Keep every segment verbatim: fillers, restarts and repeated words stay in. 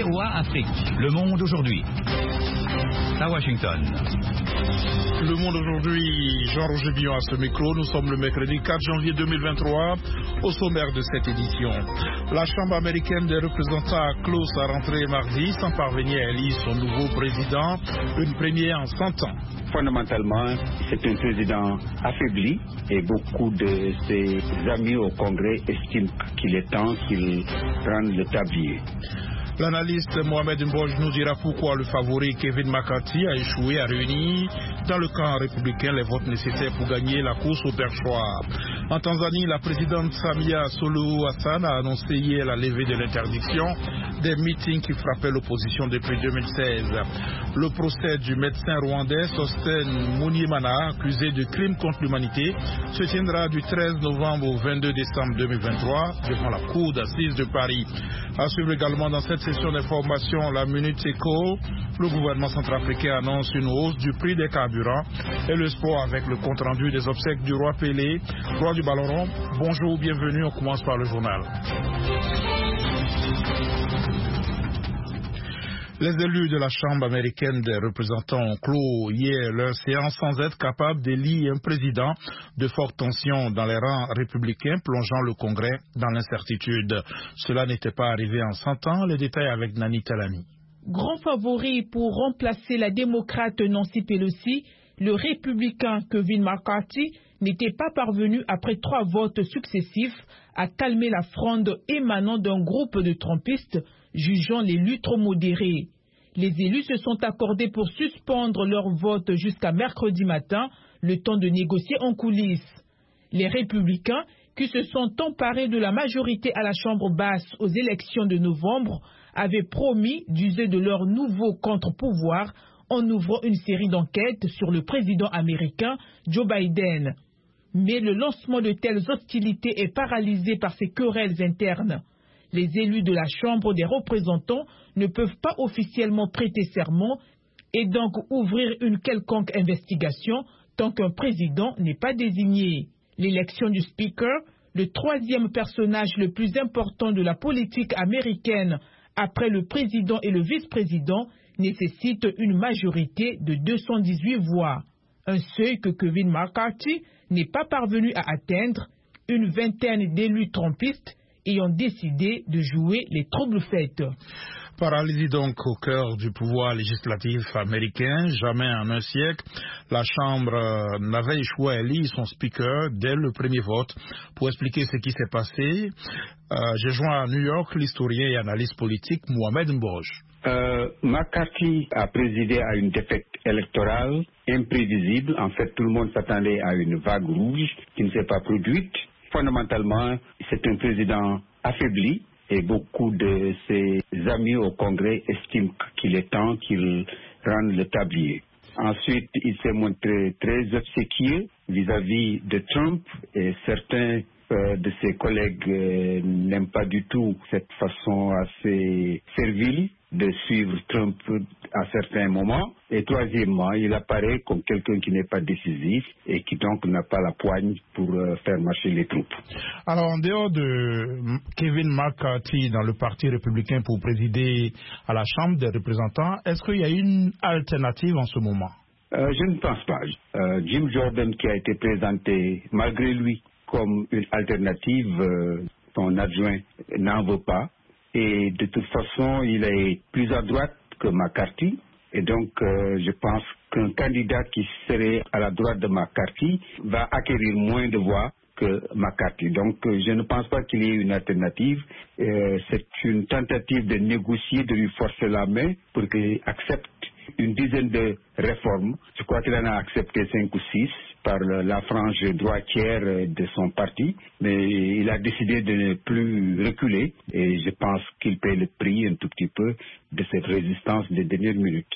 V O A Afrique. Le monde aujourd'hui. À Washington. Le monde aujourd'hui, Jean-Roger Billon à ce micro. Nous sommes le mercredi quatre janvier deux mille vingt-trois. Au sommaire de cette édition, la Chambre américaine des représentants a clos sa rentrée mardi sans parvenir à élire son nouveau président, une première en cent ans. Fondamentalement, c'est un président affaibli et beaucoup de ses amis au Congrès estiment qu'il est temps qu'il prenne le tablier. L'analyste Mohamed Mboj nous dira pourquoi le favori Kevin McCarthy a échoué à réunir dans le camp républicain les votes nécessaires pour gagner la course au perchoir. En Tanzanie, la présidente Samia Suluhu Hassan a annoncé hier la levée de l'interdiction des meetings qui frappaient l'opposition depuis deux mille seize. Le procès du médecin rwandais Sostène Munyimana, accusé de crimes contre l'humanité, se tiendra du treize novembre au vingt-deux décembre deux mille vingt-trois devant la cour d'assises de Paris. À suivre également dans cette session d'information, la Minute Éco, le gouvernement centrafricain annonce une hausse du prix des carburants et le sport avec le compte-rendu des obsèques du roi Pelé, roi du ballon rond. Bonjour, bienvenue, on commence par le journal. Les élus de la Chambre américaine des représentants ont clos hier leur séance sans être capables d'élire un président de forte tension dans les rangs républicains, plongeant le Congrès dans l'incertitude. Cela n'était pas arrivé en cent ans. Les détails avec Nani Talani. Grand favori pour remplacer la démocrate Nancy Pelosi, le républicain Kevin McCarthy n'était pas parvenu après trois votes successifs à calmer la fronde émanant d'un groupe de trumpistes jugeant l'élu trop modéré. Les élus se sont accordés pour suspendre leur vote jusqu'à mercredi matin, le temps de négocier en coulisses. Les républicains, qui se sont emparés de la majorité à la Chambre basse aux élections de novembre, avaient promis d'user de leur nouveau contre-pouvoir en ouvrant une série d'enquêtes sur le président américain Joe Biden. Mais le lancement de telles hostilités est paralysé par ces querelles internes. Les élus de la Chambre des représentants ne peuvent pas officiellement prêter serment et donc ouvrir une quelconque investigation tant qu'un président n'est pas désigné. L'élection du Speaker, le troisième personnage le plus important de la politique américaine après le président et le vice-président, nécessite une majorité de deux cent dix-huit voix. Un seuil que Kevin McCarthy n'est pas parvenu à atteindre, une vingtaine d'élus trumpistes ayant décidé de jouer les troubles-fêtes. Paralysie donc au cœur du pouvoir législatif américain. Jamais en un siècle, la Chambre n'avait échoué à élire son speaker dès le premier vote. Pour expliquer ce qui s'est passé, euh, j'ai joint à New York l'historien et analyste politique Mohamed Mboj. Euh, McCarthy a présidé à une défaite électorale imprévisible. En fait, tout le monde s'attendait à une vague rouge qui ne s'est pas produite. Fondamentalement, c'est un président affaibli et beaucoup de ses amis au Congrès estiment qu'il est temps qu'il rende le tablier. Ensuite, il s'est montré très obséquieux vis-à-vis de Trump et certains euh, de ses collègues euh, n'aiment pas du tout cette façon assez servile de suivre Trump à certains moments. Et troisièmement, il apparaît comme quelqu'un qui n'est pas décisif et qui donc n'a pas la poigne pour euh, faire marcher les troupes. Alors, en dehors de Kevin McCarthy dans le Parti républicain pour présider à la Chambre des représentants, est-ce qu'il y a une alternative en ce moment? euh, Je ne pense pas. Euh, Jim Jordan, qui a été présenté malgré lui comme une alternative, euh, son adjoint n'en veut pas. Et de toute façon, il est plus à droite que McCarthy. Et donc, euh, je pense qu'un candidat qui serait à la droite de McCarthy va acquérir moins de voix que McCarthy. Donc, euh, je ne pense pas qu'il y ait une alternative. Euh, c'est une tentative de négocier, de lui forcer la main pour qu'il accepte une dizaine de réformes. Je crois qu'il en a accepté cinq ou six par la frange droitière de son parti, mais il a décidé de ne plus reculer et je pense qu'il paie le prix un tout petit peu de cette résistance des dernières minutes.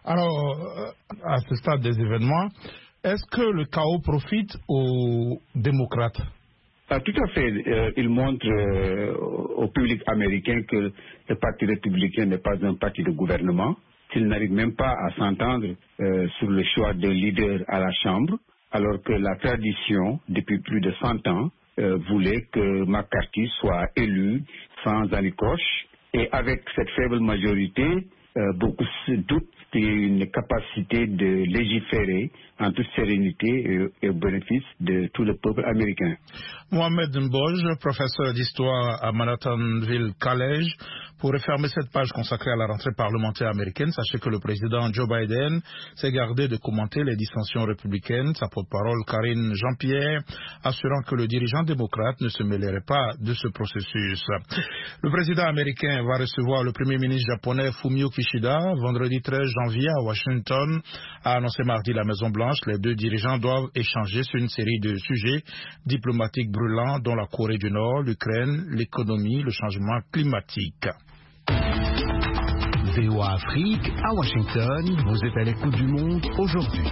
Alors, à ce stade des événements, est-ce que le chaos profite aux démocrates? Ah, tout à fait. Euh, il montre euh, au public américain que le Parti républicain n'est pas un parti de gouvernement, qu'il n'arrive même pas à s'entendre euh, sur le choix de leader à la Chambre, alors que la tradition, depuis plus de cent ans, euh, voulait que McCarthy soit élu sans anicroche Et avec cette faible majorité, euh, beaucoup se doutent d'une capacité de légiférer en toute sérénité et, et au bénéfice de tout le peuple américain. Mohamed Mboj, professeur d'histoire à Manhattanville College. Pour refermer cette page consacrée à la rentrée parlementaire américaine, sachez que le président Joe Biden s'est gardé de commenter les dissensions républicaines. Sa porte-parole Karine Jean-Pierre assurant que le dirigeant démocrate ne se mêlerait pas de ce processus. Le président américain va recevoir le premier ministre japonais Fumio Kishida vendredi treize janvier à Washington, a annoncé mardi la Maison-Blanche. Les deux dirigeants doivent échanger sur une série de sujets diplomatiques brûlants dont la Corée du Nord, l'Ukraine, l'économie, le changement climatique. V O A Afrique, à Washington, vous êtes à l'écoute du monde aujourd'hui.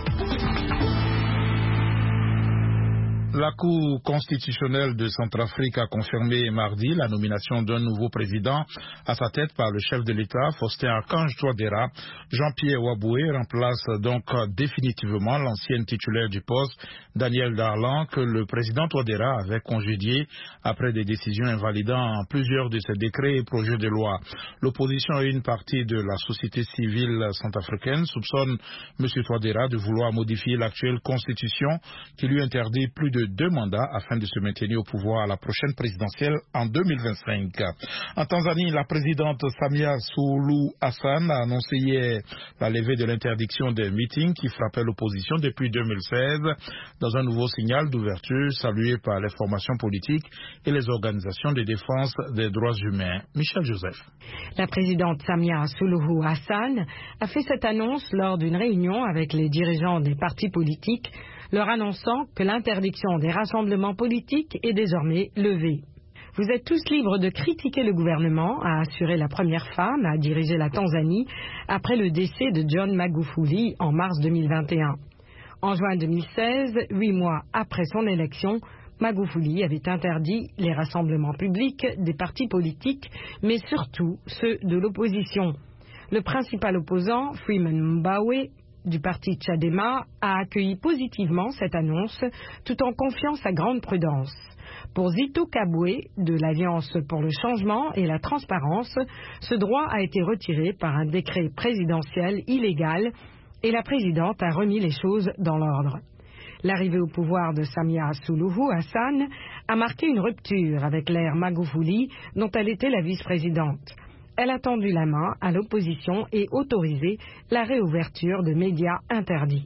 La Cour constitutionnelle de Centrafrique a confirmé mardi la nomination d'un nouveau président à sa tête par le chef de l'État, Faustin Archange Touadéra. Jean-Pierre Waboué remplace donc définitivement l'ancienne titulaire du poste, Daniel Darlan, que le président Touadéra avait congédié après des décisions invalidant plusieurs de ses décrets et projets de loi. L'opposition et une partie de la société civile centrafricaine soupçonnent M. Touadéra de vouloir modifier l'actuelle constitution qui lui interdit plus de deux mandats afin de se maintenir au pouvoir à la prochaine présidentielle en deux mille vingt-cinq. En Tanzanie, la présidente Samia Suluhu Hassan a annoncé hier la levée de l'interdiction des meetings qui frappaient l'opposition depuis deux mille seize dans un nouveau signal d'ouverture salué par les formations politiques et les organisations de défense des droits humains. Michel Joseph. La présidente Samia Suluhu Hassan a fait cette annonce lors d'une réunion avec les dirigeants des partis politiques, leur annonçant que l'interdiction des rassemblements politiques est désormais levée. Vous êtes tous libres de critiquer le gouvernement, a assuré la première femme à diriger la Tanzanie après le décès de John Magufuli en mars deux mille vingt et un. En juin deux mille seize, huit mois après son élection, Magufuli avait interdit les rassemblements publics des partis politiques, mais surtout ceux de l'opposition. Le principal opposant, Freeman Mbowe, du parti Chadema, a accueilli positivement cette annonce tout en confiant sa grande prudence. Pour Zito Kabwe, de l'Alliance pour le changement et la transparence, ce droit a été retiré par un décret présidentiel illégal et la présidente a remis les choses dans l'ordre. L'arrivée au pouvoir de Samia Suluhu Hassan a marqué une rupture avec l'ère Magufuli dont elle était la vice-présidente. Elle a tendu la main à l'opposition et autorisé la réouverture de médias interdits.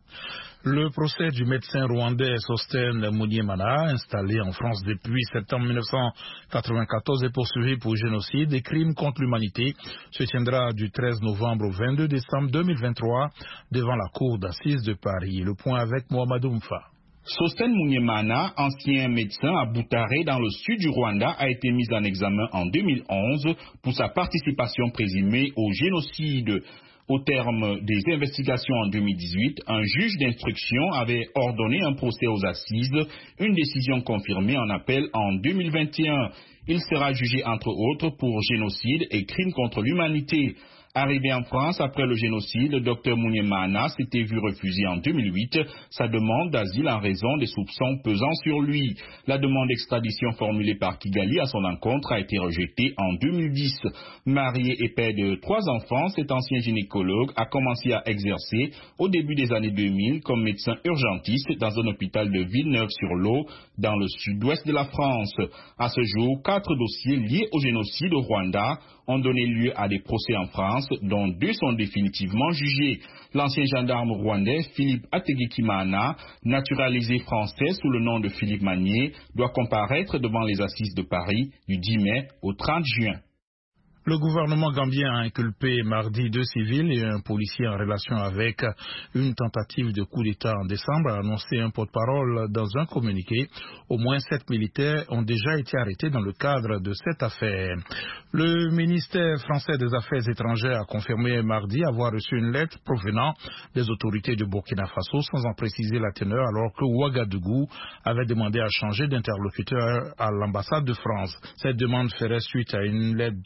Le procès du médecin rwandais Sostène Munyemana, installé en France depuis septembre mille neuf cent quatre-vingt-quatorze et poursuivi pour génocide et crimes contre l'humanité, se tiendra du treize novembre au vingt-deux décembre deux mille vingt-trois devant la cour d'assises de Paris. Le point avec Mohamed Oumfa. Sostène Munyemana, ancien médecin à Butare dans le sud du Rwanda, a été mis en examen en deux mille onze pour sa participation présumée au génocide. Au terme des investigations en deux mille dix-huit, un juge d'instruction avait ordonné un procès aux assises, une décision confirmée en appel en deux mille vingt et un. Il sera jugé entre autres pour génocide et crimes contre l'humanité. Arrivé en France après le génocide, le docteur Munyemana s'était vu refuser en deux mille huit sa demande d'asile en raison des soupçons pesant sur lui. La demande d'extradition formulée par Kigali à son encontre a été rejetée en deux mille dix. Marié et père de trois enfants, cet ancien gynécologue a commencé à exercer au début des années deux mille comme médecin urgentiste dans un hôpital de Villeneuve-sur-Lot dans le sud-ouest de la France. À ce jour, quatre dossiers liés au génocide au Rwanda ont donné lieu à des procès en France, dont deux sont définitivement jugés. L'ancien gendarme rwandais Philippe Ategekimana, naturalisé français sous le nom de Philippe Magnier, doit comparaître devant les assises de Paris du dix mai au trente juin. Le gouvernement gambien a inculpé mardi deux civils et un policier en relation avec une tentative de coup d'État en décembre, a annoncé un porte-parole dans un communiqué. Au moins sept militaires ont déjà été arrêtés dans le cadre de cette affaire. Le ministère français des Affaires étrangères a confirmé mardi avoir reçu une lettre provenant des autorités de Burkina Faso sans en préciser la teneur, alors que Ouagadougou avait demandé à changer d'interlocuteur à l'ambassade de France. Cette demande ferait suite à une lettre de l'ambassade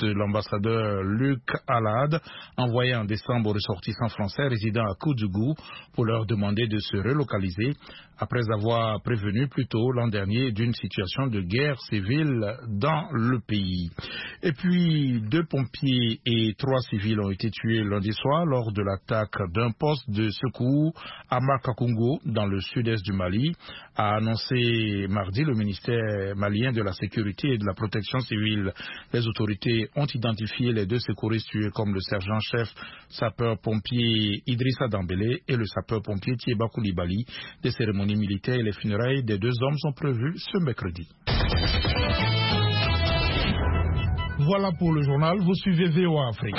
l'ambassadeur Luc Alad, envoyé en décembre aux ressortissants français résidant à Koudougou pour leur demander de se relocaliser après avoir prévenu plus tôt l'an dernier d'une situation de guerre civile dans le pays. Et puis, deux pompiers et trois civils ont été tués lundi soir lors de l'attaque d'un poste de secours à Makakungo, dans le sud-est du Mali, a annoncé mardi le ministère malien de la Sécurité et de la Protection civile. Les autorités ont identifié les deux secouristes tués comme le sergent-chef sapeur-pompier Idrissa Dambélé et le sapeur-pompier Thieba Koulibaly. Des cérémonies militaires et les funérailles des deux hommes sont prévues ce mercredi. Voilà pour le journal, vous suivez V O A Afrique.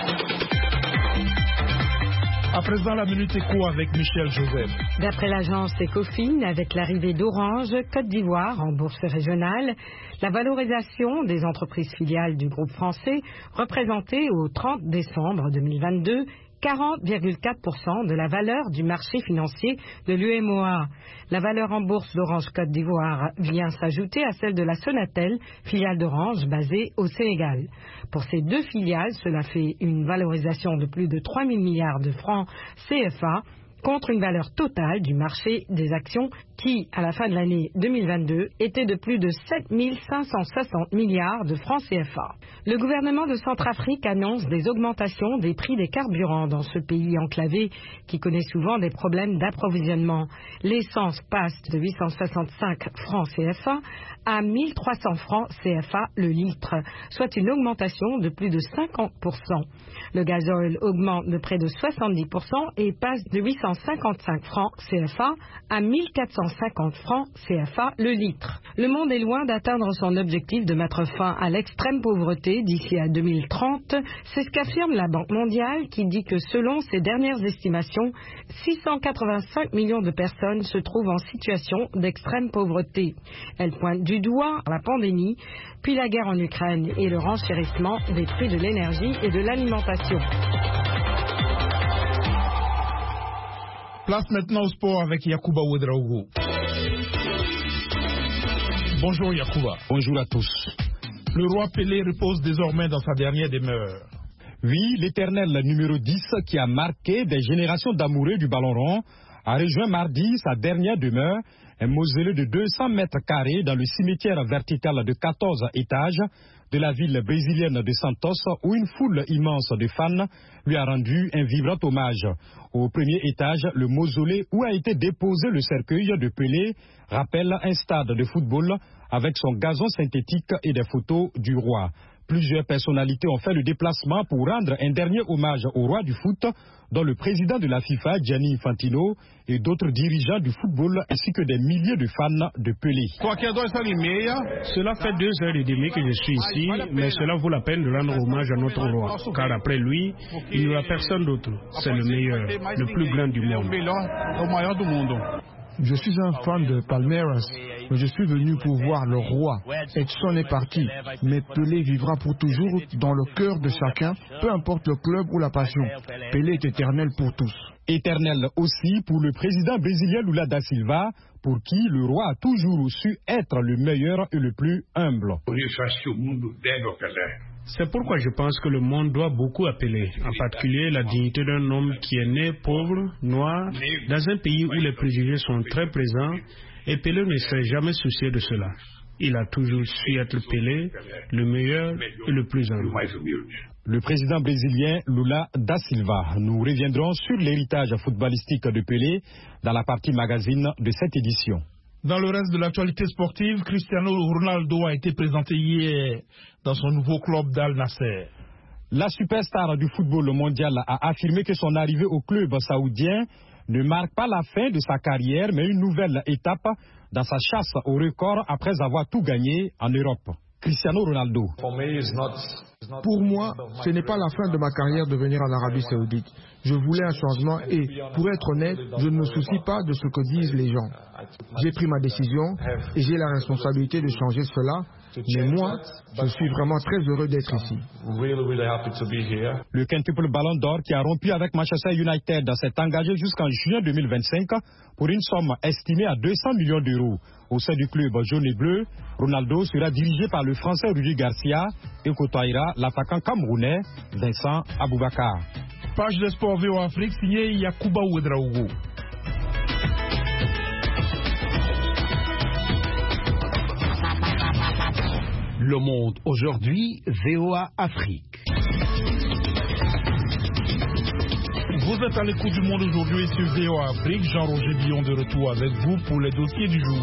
À présent, la Minute Éco avec Michel Joseph. D'après l'agence Ecofin, avec l'arrivée d'Orange Côte d'Ivoire en bourse régionale, la valorisation des entreprises filiales du groupe français représentait au trente décembre deux mille vingt-deux quarante virgule quatre pour cent de la valeur du marché financier de l'U M O A. La valeur en bourse d'Orange Côte d'Ivoire vient s'ajouter à celle de la Sonatel, filiale d'Orange basée au Sénégal. Pour ces deux filiales, cela fait une valorisation de plus de trois mille milliards de francs C F A, contre une valeur totale du marché des actions qui, à la fin de l'année deux mille vingt-deux, était de plus de sept mille cinq cent soixante milliards de francs C F A. Le gouvernement de Centrafrique annonce des augmentations des prix des carburants dans ce pays enclavé qui connaît souvent des problèmes d'approvisionnement. L'essence passe de huit cent soixante-cinq francs C F A à mille trois cents francs C F A le litre, soit une augmentation de plus de cinquante pour cent. Le gazole augmente de près de soixante-dix pour cent et passe de huit cent cinquante-cinq francs C F A à mille quatre cent cinquante francs C F A le litre. Le monde est loin d'atteindre son objectif de mettre fin à l'extrême pauvreté d'ici à deux mille trente. C'est ce qu'affirme la Banque mondiale qui dit que selon ses dernières estimations, six cent quatre-vingt-cinq millions de personnes se trouvent en situation d'extrême pauvreté. Elle pointe du doigt la pandémie, puis la guerre en Ukraine et le renchérissement des prix de l'énergie et de l'alimentation. Place maintenant au sport avec Yacouba Ouedraogo. Bonjour Yacouba. Bonjour à tous. Le roi Pelé repose désormais dans sa dernière demeure. Oui, l'éternel numéro dix qui a marqué des générations d'amoureux du ballon rond a rejoint mardi sa dernière demeure, un mausolée de deux cents mètres carrés dans le cimetière vertical de quatorze étages de la ville brésilienne de Santos, où une foule immense de fans lui a rendu un vibrant hommage. Au premier étage, le mausolée où a été déposé le cercueil de Pelé rappelle un stade de football avec son gazon synthétique et des photos du roi. Plusieurs personnalités ont fait le déplacement pour rendre un dernier hommage au roi du foot, dont le président de la FIFA, Gianni Infantino, et d'autres dirigeants du football, ainsi que des milliers de fans de Pelé. Cela fait deux heures et demie que je suis ici, mais cela vaut la peine de rendre hommage à notre roi, car après lui, il n'y aura personne d'autre. C'est le meilleur, le plus grand du monde. Je suis un fan de Palmeiras, mais je suis venu pour voir le roi. Edson est parti, mais Pelé vivra pour toujours dans le cœur de chacun, peu importe le club ou la passion. Pelé est éternel pour tous. Éternel aussi pour le président brésilien Lula da Silva, pour qui le roi a toujours su être le meilleur et le plus humble. C'est pourquoi je pense que le monde doit beaucoup à Pelé, en particulier la dignité d'un homme qui est né pauvre, noir, dans un pays où les préjugés sont très présents, et Pelé ne s'est jamais soucié de cela. Il a toujours su être Pelé, le meilleur et le plus humble. Le président brésilien Lula da Silva. Nous reviendrons sur l'héritage footballistique de Pelé dans la partie magazine de cette édition. Dans le reste de l'actualité sportive, Cristiano Ronaldo a été présenté hier dans son nouveau club d'Al Nasser. La superstar du football mondial a affirmé que son arrivée au club saoudien ne marque pas la fin de sa carrière, mais une nouvelle étape dans sa chasse au record après avoir tout gagné en Europe. Cristiano Ronaldo. Pour moi, ce n'est pas la fin de ma carrière de venir en Arabie Saoudite. Je voulais un changement et, pour être honnête, je ne me soucie pas de ce que disent les gens. J'ai pris ma décision et j'ai la responsabilité de changer cela. Mais moi, je suis vraiment très heureux d'être ici. Le quintuple Ballon d'Or qui a rompu avec Manchester United s'est engagé jusqu'en juin deux mille vingt-cinq pour une somme estimée à deux cents millions d'euros. Au sein du club jaune et bleu, Ronaldo sera dirigé par le Français Rudi Garcia, et côtoyera l'attaquant camerounais Vincent Aboubakar. Page de sport V O Afrique signée Yacouba Ouedraogo. Le Monde aujourd'hui, V O A Afrique. Vous êtes à l'écoute du Monde aujourd'hui sur V O A Afrique. Jean-Roger Billon de retour avec vous pour les dossiers du jour.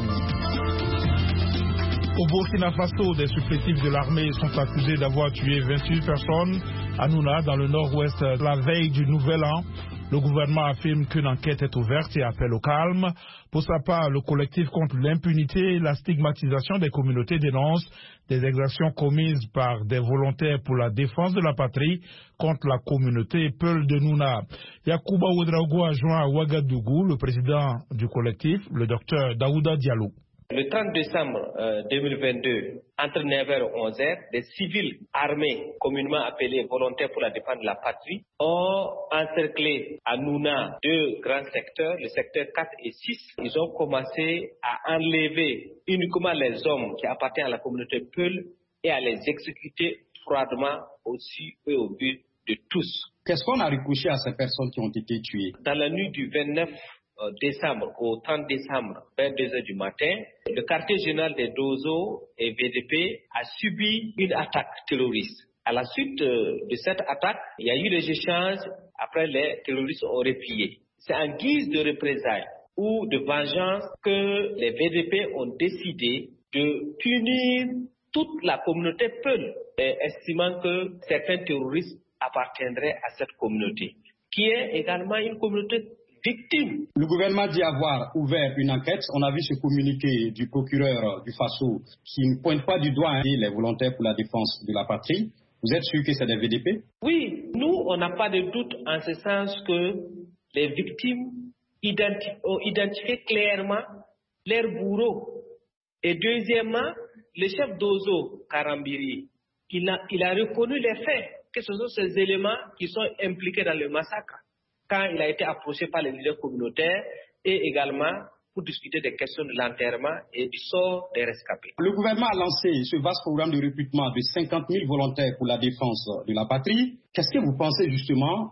Au Burkina Faso, des supplétifs de l'armée sont accusés d'avoir tué vingt-huit personnes à Nouna, dans le nord-ouest, la veille du Nouvel An. Le gouvernement affirme qu'une enquête est ouverte et appelle au calme. Pour sa part, le collectif contre l'impunité et la stigmatisation des communautés dénonce des exactions commises par des volontaires pour la défense de la patrie contre la communauté Peul de Nouna. Yacouba Ouedraogo a joint à Ouagadougou le président du collectif, le docteur Daouda Diallo. Le trente décembre euh, deux mille vingt-deux, entre neuf heures et onze heures, des civils armés, communément appelés volontaires pour la défense de la patrie, ont encerclé à Nouna deux grands secteurs, le secteur quatre et six. Ils ont commencé à enlever uniquement les hommes qui appartiennent à la communauté Peul et à les exécuter froidement aussi et au but de tous. Qu'est-ce qu'on a reproché à ces personnes qui ont été tuées? Dans la nuit du vingt-neuf décembre au trente décembre, vers deux heures du matin, le quartier général des Dozo et V D P a subi une attaque terroriste. À la suite de cette attaque, il y a eu des échanges. Après, les terroristes ont replié. C'est en guise de représailles ou de vengeance que les V D P ont décidé de punir toute la communauté Peul, estimant que certains terroristes appartiendraient à cette communauté, qui est également une communauté victime. Le gouvernement dit avoir ouvert une enquête. On a vu ce communiqué du procureur du Faso qui ne pointe pas du doigt hein, les volontaires pour la défense de la patrie. Vous êtes sûr que c'est des V D P? Oui, nous, on n'a pas de doute en ce sens que les victimes identi- ont identifié clairement leur bourreau. Et deuxièmement, le chef d'Ozo, Karambiri, il a, il a reconnu les faits, que ce sont ces éléments qui sont impliqués dans le massacre, quand il a été approché par les leaders communautaires et également pour discuter des questions de l'enterrement et du sort des rescapés. Le gouvernement a lancé ce vaste programme de recrutement de cinquante mille volontaires pour la défense de la patrie. Qu'est-ce que vous pensez justement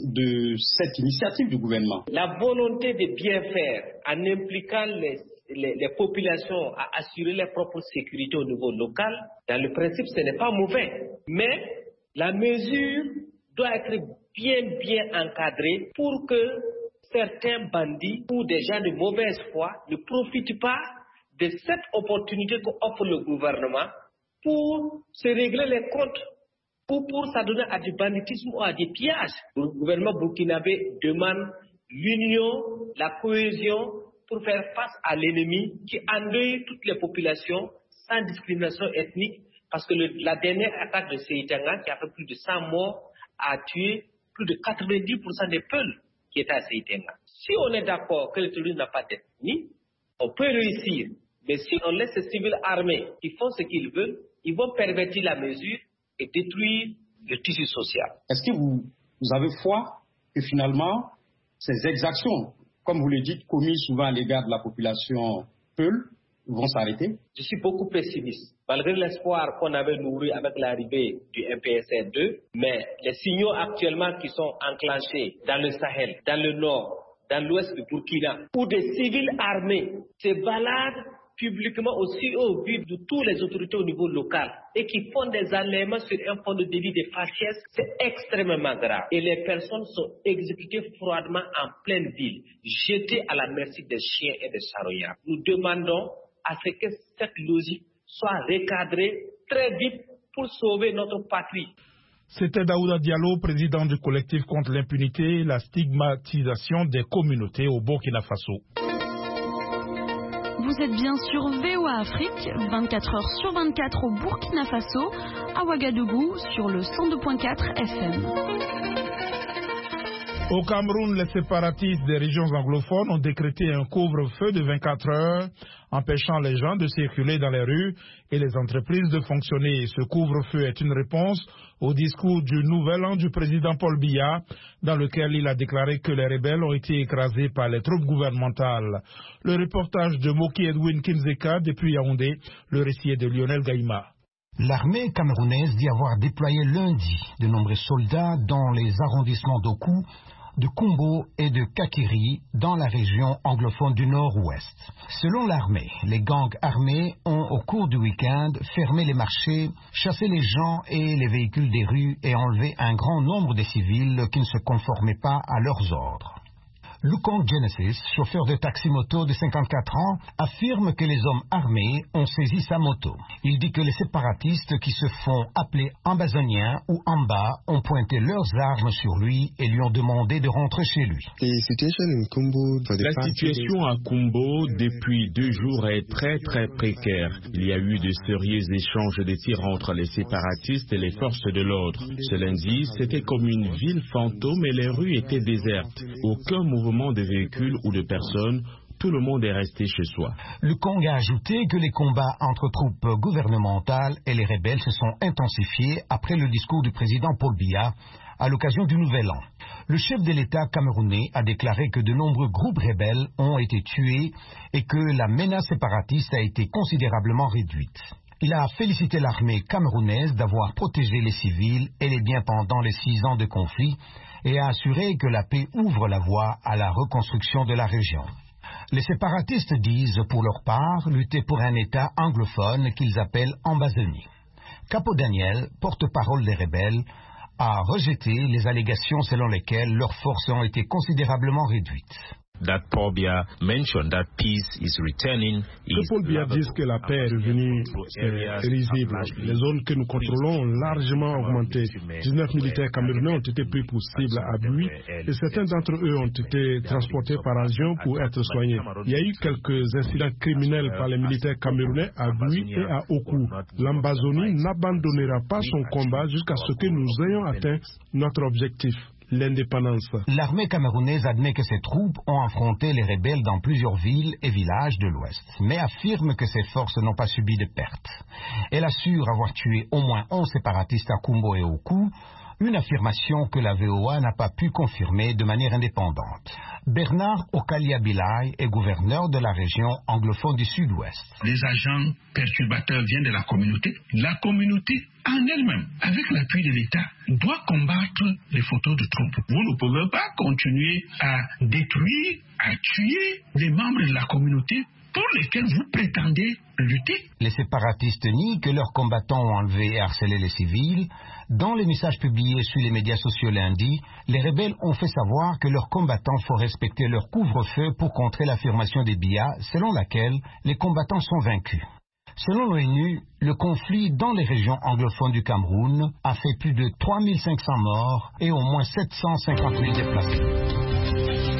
de cette initiative du gouvernement? La volonté de bien faire en impliquant les, les, les populations à assurer leur propre sécurité au niveau local, dans le principe, ce n'est pas mauvais. Mais la mesure doit être bien, bien encadré pour que certains bandits ou des gens de mauvaise foi ne profitent pas de cette opportunité qu'offre le gouvernement pour se régler les comptes ou pour s'adonner à du banditisme ou à des pillages. Le gouvernement burkinabé demande l'union, la cohésion pour faire face à l'ennemi qui endeuille toutes les populations sans discrimination ethnique, parce que le, la dernière attaque de Seitanga, qui a fait plus de cent morts, a tué plus de quatre-vingt-dix pour cent des Peuls qui étaient à Seitenga. Si on est d'accord que le terrorisme n'a pas d'ethnie, on peut réussir. Mais si on laisse ces civils armés qui font ce qu'ils veulent, ils vont pervertir la mesure et détruire le tissu social. Est-ce que vous, vous avez foi que finalement, ces exactions, comme vous le dites, commises souvent à l'égard de la population Peul, vont s'arrêter? Je suis beaucoup pessimiste. Malgré l'espoir qu'on avait nourri avec l'arrivée du M P S R deux, mais les signaux actuellement qui sont enclenchés dans le Sahel, dans le nord, dans l'ouest du Burkina, où des civils armés se baladent publiquement aussi au vu de toutes les autorités au niveau local et qui font des enlèvements sur un fond de délit de faciès, c'est extrêmement grave. Et les personnes sont exécutées froidement en pleine ville, jetées à la merci des chiens et des charognards. Nous demandons à ce que cette logique soit recadrée très vite pour sauver notre patrie. C'était Daouda Diallo, président du collectif contre l'impunité et la stigmatisation des communautés au Burkina Faso. Vous êtes bien sur V O A Afrique, vingt-quatre heures sur vingt-quatre au Burkina Faso, à Ouagadougou sur le cent deux virgule quatre F M. Au Cameroun, les séparatistes des régions anglophones ont décrété un couvre-feu de vingt-quatre heures, empêchant les gens de circuler dans les rues et les entreprises de fonctionner. Ce couvre-feu est une réponse au discours du Nouvel An du président Paul Biya, dans lequel il a déclaré que les rebelles ont été écrasés par les troupes gouvernementales. Le reportage de Moki Edwin Kinzeka depuis Yaoundé, le récit est de Lionel Gaïma. L'armée camerounaise dit avoir déployé lundi de nombreux soldats dans les arrondissements d'Oku, de Kumbo et de Kakiri dans la région anglophone du Nord-Ouest. Selon l'armée, les gangs armés ont au cours du week-end fermé les marchés, chassé les gens et les véhicules des rues et enlevé un grand nombre de civils qui ne se conformaient pas à leurs ordres. Lukong Genesis, chauffeur de taxi-moto de cinquante-quatre ans, affirme que les hommes armés ont saisi sa moto. Il dit que les séparatistes qui se font appeler ambazoniens ou amba ont pointé leurs armes sur lui et lui ont demandé de rentrer chez lui. La situation à Kumbo depuis deux jours est très très précaire. Il y a eu de sérieux échanges de tirs entre les séparatistes et les forces de l'ordre. Ce lundi, c'était comme une ville fantôme et les rues étaient désertes. Aucun mouvement de véhicules ou de personnes, tout le monde est resté chez soi. Lukong a ajouté que les combats entre troupes gouvernementales et les rebelles se sont intensifiés après le discours du président Paul Biya à l'occasion du Nouvel An. Le chef de l'État camerounais a déclaré que de nombreux groupes rebelles ont été tués et que la menace séparatiste a été considérablement réduite. Il a félicité l'armée camerounaise d'avoir protégé les civils et les biens pendant les six ans de conflit et a assuré que la paix ouvre la voie à la reconstruction de la région. Les séparatistes disent pour leur part lutter pour un État anglophone qu'ils appellent Ambazonie. Capo Daniel, porte-parole des rebelles, a rejeté les allégations selon lesquelles leurs forces ont été considérablement réduites. That Paul Biya mentioned that peace is returning. Que Paul Biya dise que la paix est revenue est risible. Les zones que nous contrôlons ont largement augmenté. dix-neuf militaires camerounais ont été pris pour cible à Bui et certains d'entre eux ont été transportés par avion pour être soignés. Il y a eu quelques incidents criminels par les militaires camerounais à Bui et à Oku. L'Ambazonie n'abandonnera pas son combat jusqu'à ce que nous ayons atteint notre objectif. L'indépendance. L'armée camerounaise admet que ses troupes ont affronté les rebelles dans plusieurs villes et villages de l'Ouest, mais affirme que ses forces n'ont pas subi de pertes. Elle assure avoir tué au moins onze séparatistes à Kumbo et Oku, une affirmation que la V O A n'a pas pu confirmer de manière indépendante. Bernard Okalia-Bilay est gouverneur de la région anglophone du Sud-Ouest. Les agents perturbateurs viennent de la communauté. La communauté en elle-même, avec l'appui de l'État, doit combattre les photos de troupes. Vous ne pouvez pas continuer à détruire, à tuer les membres de la communauté pour lesquels vous prétendez lutter. Les séparatistes nient que leurs combattants ont enlevé et harcelé les civils. Dans les messages publiés sur les médias sociaux lundi, les rebelles ont fait savoir que leurs combattants faut respecter leur couvre-feu pour contrer l'affirmation des Biya, selon laquelle les combattants sont vaincus. Selon l'ONU, le conflit dans les régions anglophones du Cameroun a fait plus de trois mille cinq cents morts et au moins sept cent cinquante mille déplacés.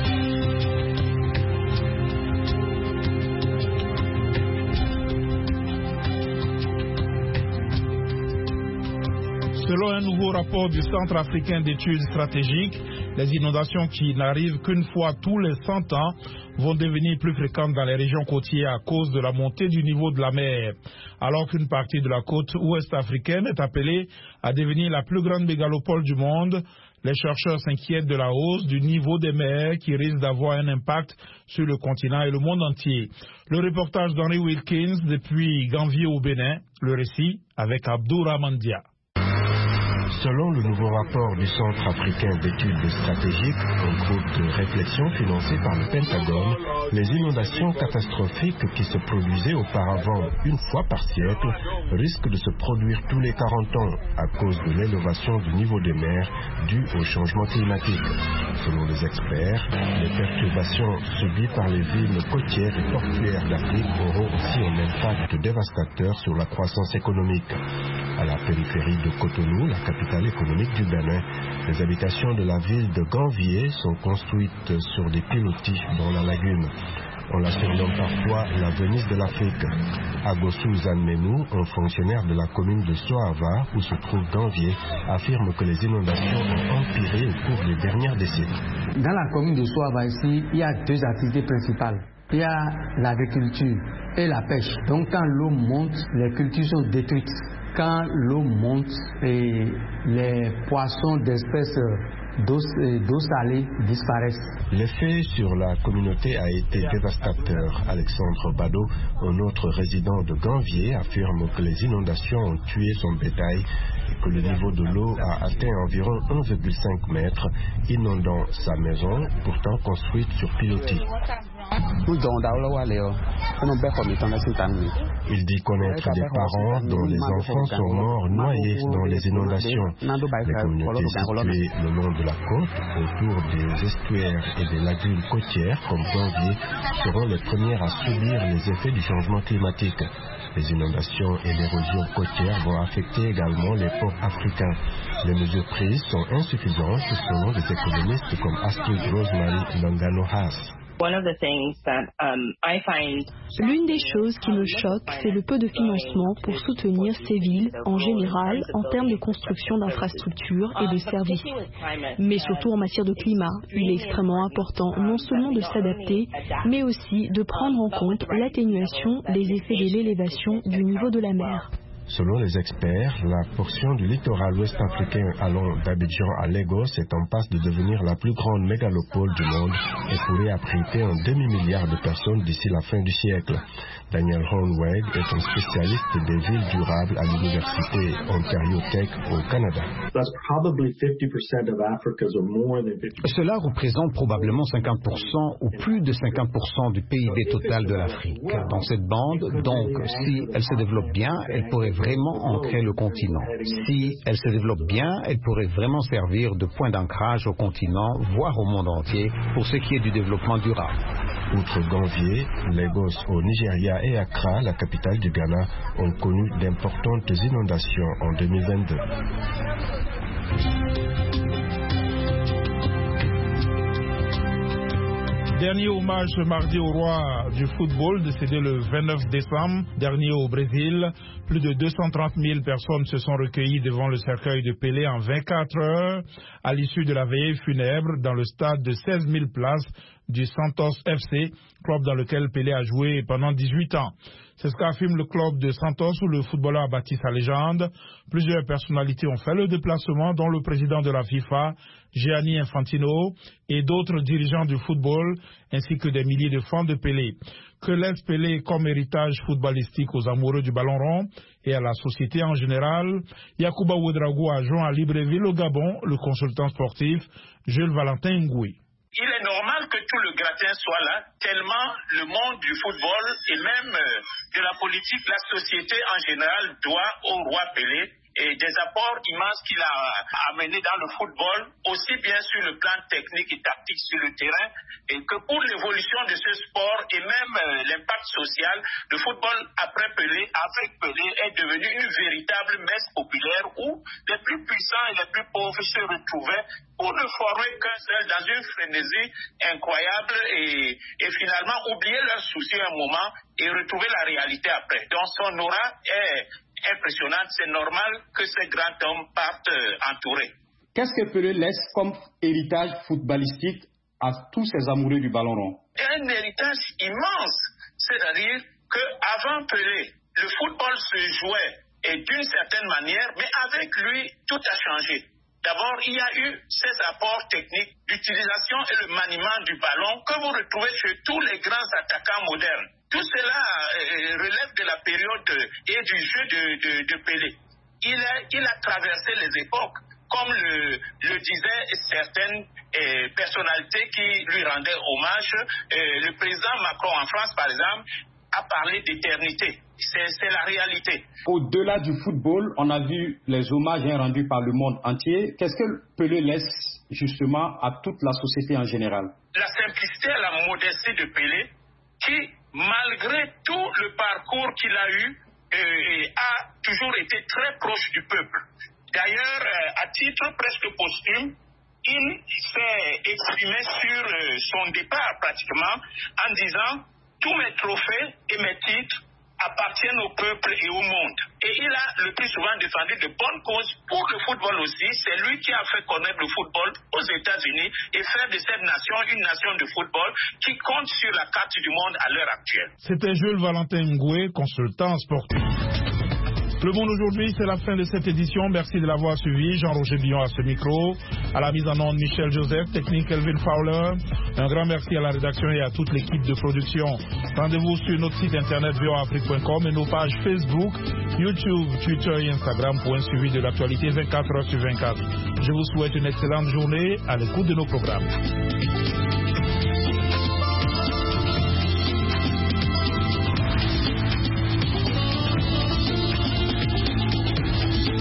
Selon un nouveau rapport du Centre africain d'études stratégiques, les inondations qui n'arrivent qu'une fois tous les cent ans vont devenir plus fréquentes dans les régions côtières à cause de la montée du niveau de la mer. Alors qu'une partie de la côte ouest africaine est appelée à devenir la plus grande mégalopole du monde, les chercheurs s'inquiètent de la hausse du niveau des mers qui risque d'avoir un impact sur le continent et le monde entier. Le reportage d'Henry Wilkins depuis Ganvié au Bénin, le récit avec Abdourahmane Dia. Selon le nouveau rapport du Centre africain d'études stratégiques, un groupe de réflexion financé par le Pentagone, les inondations catastrophiques qui se produisaient auparavant une fois par siècle risquent de se produire tous les quarante ans à cause de l'élévation du niveau des mers due au changement climatique. Selon les experts, les perturbations subies par les villes côtières et portuaires d'Afrique auront aussi un impact dévastateur sur la croissance économique. À la périphérie de Cotonou, la capitale économique du Bénin, les habitations de la ville de Ganvié sont construites sur des pilotis dans la lagune. On la surnomme parfois la Venise de l'Afrique. Agossou Zanmenou, un fonctionnaire de la commune de Soava, où se trouve Ganvié, affirme que les inondations ont empiré au cours des dernières décennies. Dans la commune de Soava ici, il y a deux activités principales. Il y a l'agriculture et la pêche. Donc quand l'eau monte, les cultures sont détruites. Quand l'eau monte et les poissons d'espèces d'eau d'eau salée disparaissent. L'effet sur la communauté a été dévastateur. Alexandre Bado, un autre résident de Ganvier, affirme que les inondations ont tué son bétail et que le niveau de l'eau a atteint environ un virgule cinq mètres, inondant sa maison, pourtant construite sur pilotis. Il dit connaître des parents dont les enfants sont morts noyés dans les inondations. Les communautés situées le long de la côte, autour des estuaires et des lagunes côtières comme Ganvier, seront les premières à subir les effets du changement climatique. Les inondations et l'érosion côtière vont affecter également les ports africains. Les mesures prises sont insuffisantes selon des économistes comme Astrid Rosemary Nangano-Haas. L'une des choses qui me choque, c'est le peu de financement pour soutenir ces villes en général en termes de construction d'infrastructures et de services. Mais surtout en matière de climat, il est extrêmement important non seulement de s'adapter, mais aussi de prendre en compte l'atténuation des effets de l'élévation du niveau de la mer. Selon les experts, la portion du littoral ouest africain allant d'Abidjan à Lagos est en passe de devenir la plus grande mégalopole du monde et pourrait abriter un demi-milliard de personnes d'ici la fin du siècle. Daniel Hohnweg est un spécialiste des villes durables à l'université Ontario Tech au Canada. Cela représente probablement cinquante pour cent ou plus de cinquante pour cent du P I B total de l'Afrique. Dans cette bande, donc, si elle se développe bien, elle pourrait vraiment ancrer le continent. Si elle se développe bien, elle pourrait vraiment servir de point d'ancrage au continent, voire au monde entier, pour ce qui est du développement durable. Outre Ganvier, Lagos au Nigeria et Accra, la capitale du Ghana, ont connu d'importantes inondations en deux mille vingt-deux. Dernier hommage ce mardi au roi du football décédé le vingt-neuf décembre dernier au Brésil. Plus de deux cent trente mille personnes se sont recueillies devant le cercueil de Pelé en vingt-quatre heures à l'issue de la veillée funèbre dans le stade de seize mille places du Santos F C, club dans lequel Pelé a joué pendant dix-huit ans. C'est ce qu'affirme le club de Santos où le footballeur a bâti sa légende. Plusieurs personnalités ont fait le déplacement, dont le président de la FIFA, Gianni Infantino, et d'autres dirigeants du football, ainsi que des milliers de fans de Pelé. Que laisse Pelé comme héritage footballistique aux amoureux du ballon rond et à la société en général? Yacouba Ouedraogo a joint à Libreville au Gabon le consultant sportif Jules Valentin Ngoué. Il est normal que tout le gratin soit là, tellement le monde du football et même de la politique, la société en général doit au roi Pelé et des apports immenses qu'il a amenés dans le football, aussi bien sur le plan technique et tactique sur le terrain, et que pour l'évolution de ce sport et même l'impact social, le football après Pelé, avec Pelé, est devenu une véritable messe populaire où les plus puissants et les plus pauvres se retrouvaient pour ne former qu'un seul dans une frénésie incroyable et, et finalement oublier leurs soucis un moment et retrouver la réalité après. Donc son aura est impressionnante, c'est normal que ce grand homme parte entouré. Qu'est-ce que Pelé laisse comme héritage footballistique à tous ces amoureux du ballon rond? Un héritage immense, c'est-à-dire qu'avant Pelé, le football se jouait et d'une certaine manière, mais avec lui, tout a changé. D'abord, il y a eu ces apports techniques d'utilisation et le maniement du ballon que vous retrouvez chez tous les grands attaquants modernes. Tout cela euh, relève de la période et du jeu de, de, de Pelé. Il a, il a traversé les époques, comme le, le disaient certaines euh, personnalités qui lui rendaient hommage. Euh, le président Macron en France, par exemple, a parlé d'éternité. C'est, c'est la réalité. Au-delà du football, on a vu les hommages rendus par le monde entier. Qu'est-ce que Pelé laisse justement à toute la société en général? La simplicité et la modestie de Pelé, qui, malgré tout le parcours qu'il a eu, euh, a toujours été très proche du peuple. D'ailleurs, euh, à titre presque posthume, il s'est exprimé sur euh, son départ pratiquement en disant « Tous mes trophées et mes titres appartiennent au peuple et au monde. » Et il a le plus souvent défendu de bonnes causes pour le football aussi. C'est lui qui a fait connaître le football aux États-Unis et faire de cette nation une nation de football qui compte sur la carte du monde à l'heure actuelle. C'était Jules Valentin Ngoué, consultant sportif. Le Monde aujourd'hui, c'est la fin de cette édition. Merci de l'avoir suivi. Jean-Roger Billon à ce micro. À la mise en onde, Michel Joseph, technique Kelvin Fowler. Un grand merci à la rédaction et à toute l'équipe de production. Rendez-vous sur notre site internet v o a afrique point com et nos pages Facebook, YouTube, Twitter et Instagram pour un suivi de l'actualité vingt-quatre heures sur vingt-quatre. Je vous souhaite une excellente journée à l'écoute de nos programmes.